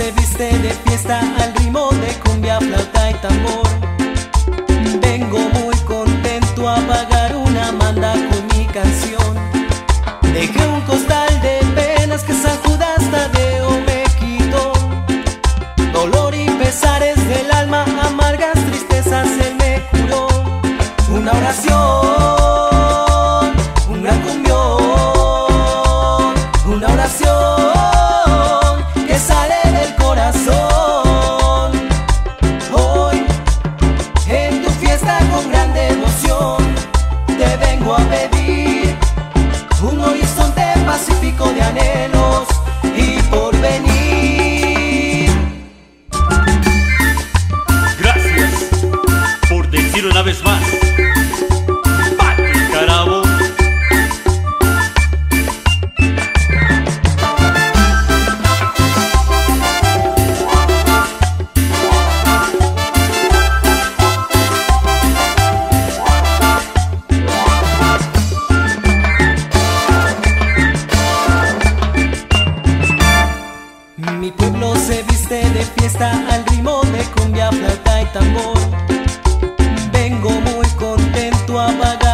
se viste de fiesta al ritmo de cumbia, flauta y tambor. Vengo muy contento a pagar una manda con mi canción. Dejé un costal de penas que San Judas Tadeo me quitó. Dolor y pesares del alma, amargas tristezas él me curó. Una oración, un gran cumbión, una oración que sale del corazón. Hoy, en tu fiesta con gran devoción, te vengo a pedir un horizonte pacífico de anhelos y porvenir. Gracias por decir una vez más, Pati Carabo. Mi pueblo se viste de fiesta al ritmo de cumbia, flauta y tambor. Vengo muy contento a pagar